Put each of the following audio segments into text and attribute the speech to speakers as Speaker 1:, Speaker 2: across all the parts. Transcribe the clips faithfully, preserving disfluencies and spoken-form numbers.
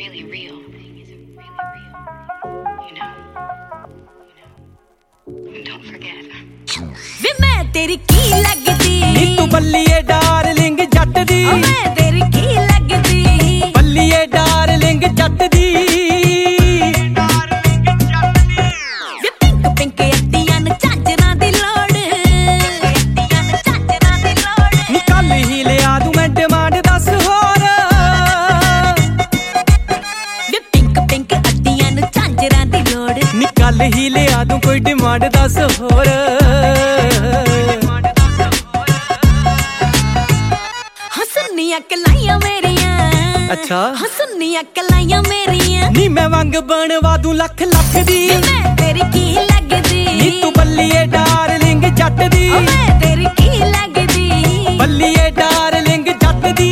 Speaker 1: really real. Is it really real? You know. You know. Don't forget.
Speaker 2: वे मैं तेरी की लगदी
Speaker 3: नी तू बल्लिए डार्लिंग जट दी
Speaker 2: ओ मैं तेरी की लगदी
Speaker 3: बल्लिए डार्लिंग जट दी
Speaker 2: वे पिंक पिंक अत्तियां न झांजरां दी लोड़ अत्तियां न झांजरां दी लोड़
Speaker 3: नी कल ही लिया दूं मैं डिमांड दस होर
Speaker 2: वे पिंक पिंक अत्तियां न झांजरां दी लोड़
Speaker 3: नी कल ही लिया दूं कोई डिमांड दस होर
Speaker 2: हसनियां कलाइयां मेरियां
Speaker 3: अच्छा
Speaker 2: हसनियां कलाइयां मेरियां
Speaker 3: नी मैं वंग बनवा दूं लख लख दी
Speaker 2: मैं तेरी की लगदी
Speaker 3: नी तू बल्लिए डार्लिंग जट दी
Speaker 2: ओ मैं तेरी की लगदी
Speaker 3: बल्लिए डार्लिंग जट दी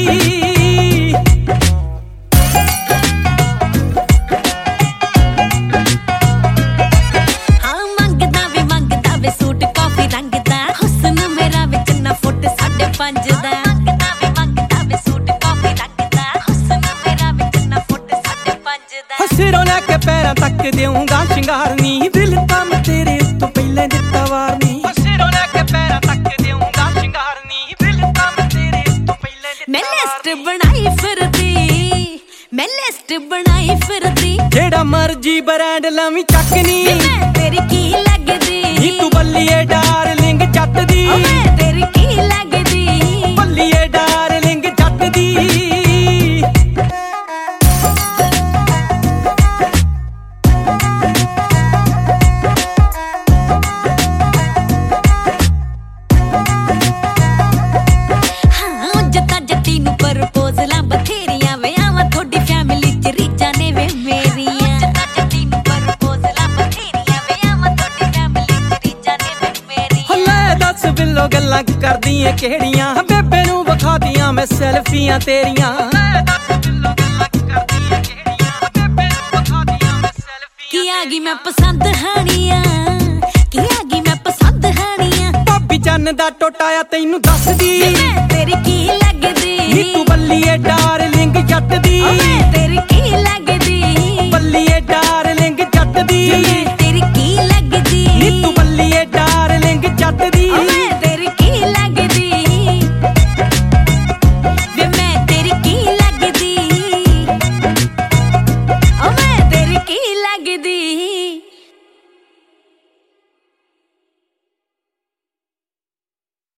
Speaker 2: हाँ मंगदा वे मंगदा वे सूट कॉफी रंग दा हुस्न मेरा विच ना फुट साढ़े पंज दा मंगदा वे मंगदा वे सूट कॉफी रंग दा हुस्न मेरा विच ना फुट साढ़े पंज दा
Speaker 3: सिरों लैके पैरां तक देऊंगा शिंगार नी दिल तां मैं तेरे उत्तों पहले दित्ता वार नी सिरों लैके पैरां तक देऊंगा शिंगार नी दिल तां मैं तेरे उत्तों पहले दित्ता
Speaker 2: मैं लिस्ट बनाई फिरदी मैं लिस्ट बनाई फिरदी
Speaker 3: जेड़ा मर्जी ब्रांड लवी चकनी
Speaker 2: मैं तेरी की लगदी
Speaker 3: नी तू बल्लिए डार्लिंग जट दी
Speaker 2: ओ मैं तेरी की लगदी
Speaker 3: बल्लिए डार्लिंग जट दी
Speaker 2: हाँ जता जती नू प्रपोजलां बथेरियां वे आवां थोड़ी फैमिली च रीजां ने वे मेरियां जता जती नू प्रपोजलां बथेरियां वे आवां थोड़ी फैमिली च रीजां ने वे मेरियां
Speaker 3: हल्ले दस बिल्लो गल्लां करदियां केड़ियां बेबे नू विखा दियां मैं सेल्फियां तेरियां दस बिल्लो गल्लां करदियां केड़ियां बेबे नू विखा दियां मैं सेल्फियां
Speaker 2: की आ गई मैं पसंद हानियां की आ गई मैं पसंद हानियां
Speaker 3: भाभी चन्न दा टोटाया तैनू दस दी
Speaker 2: मैं तेरी की लगदी
Speaker 3: नी तू बल्लिए डार्लिंग जट दी
Speaker 2: ओ मैं